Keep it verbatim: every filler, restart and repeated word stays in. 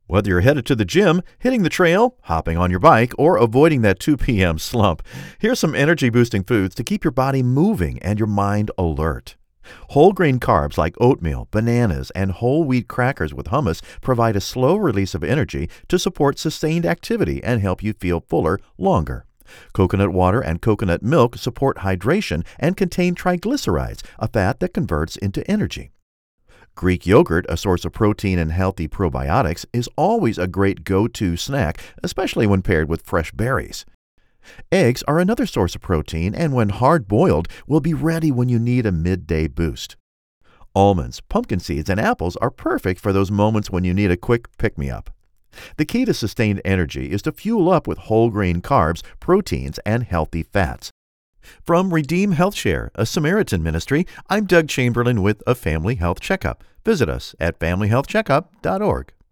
Whether you're headed to the gym, hitting the trail, hopping on your bike, or avoiding that two p.m. slump, here's some energy-boosting foods to keep your body moving and your mind alert. Whole grain carbs like oatmeal, bananas, and whole wheat crackers with hummus provide a slow release of energy to support sustained activity and help you feel fuller longer. Coconut water and coconut milk support hydration and contain triglycerides, a fat that converts into energy. Greek yogurt, a source of protein and healthy probiotics, is always a great go-to snack, especially when paired with fresh berries. Eggs are another source of protein and when hard-boiled will be ready when you need a midday boost. Almonds, pumpkin seeds, and apples are perfect for those moments when you need a quick pick-me-up. The key to sustained energy is to fuel up with whole grain carbs, proteins, and healthy fats. From Redeem Health Share, a Samaritan ministry, I'm Doug Chamberlain with a Family Health Checkup. Visit us at family health checkup dot org.